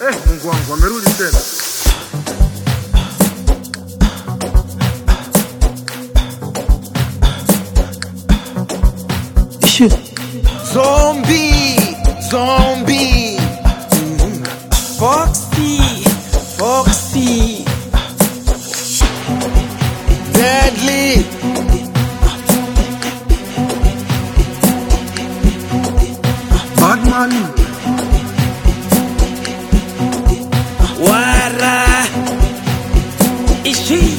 Mungu wangu amerudi tena. Zombie, zombie. Foxy, Foxy. Deadly. Batman. Wara. Ishi.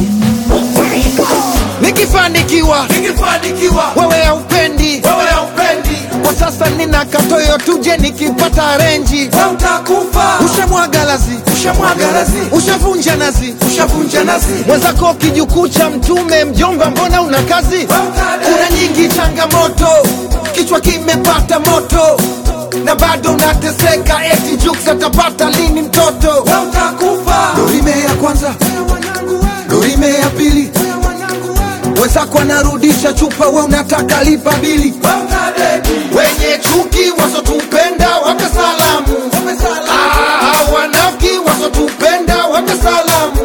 Nikifanikiwa, wewe haupendi. Kwa sasa nina katoyo tuje nikipata renji. Utakufa. Ushamwaga lazi, ushavunja nazi. Mwenzako kijukuu cha mtume, mjomba mbona una kazi? Kuna nyingi changamoto, kichwa kimepata moto, na bado unateseka eti Jux atapata lini mtoto? Utakufa. Dorime ya kwanza, dorime ya pili, wenzako anarudisha chupa, we unataka lipa bili. Wenye chuki wasotupenda wape salamu, wanafiki wasotupenda wape salamu.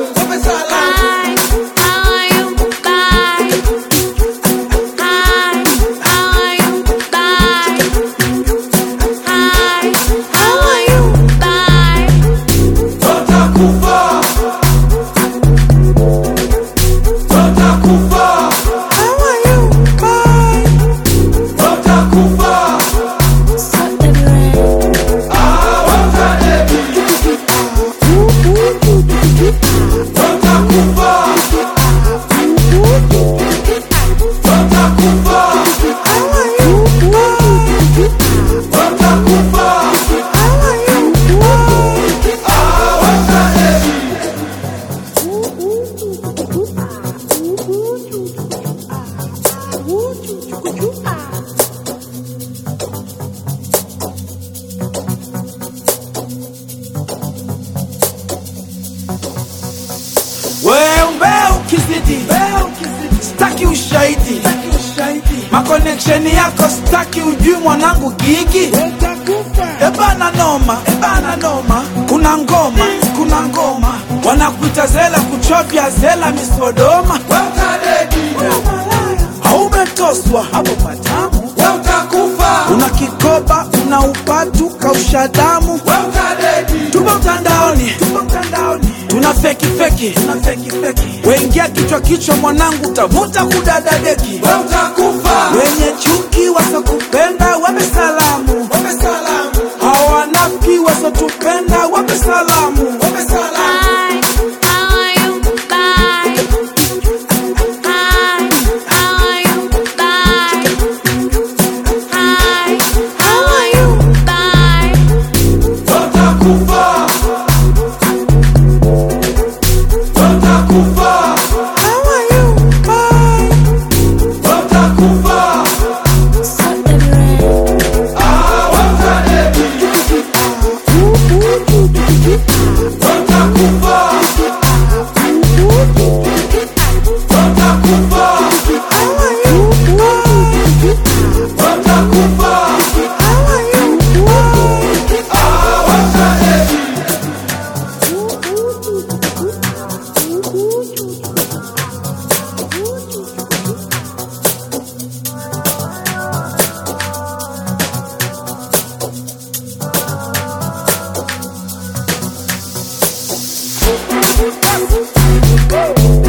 Staki ushahidi, makoneksheni yako staki, ujui mwanangu gigi. Ebana noma, kuna ngoma, wanakuita zela kuchovya zela misodoma. Haumetoswa hapo patamu, una kikoba, una upatu, kausha damu. Tupo mtandaoni, tuna feki, wengia kichwa mwanangu, tavuta kudadadeki. Wenye chuki wasokupenda wape salamu, hawanafiki wasotupenda wape salamu. Woo!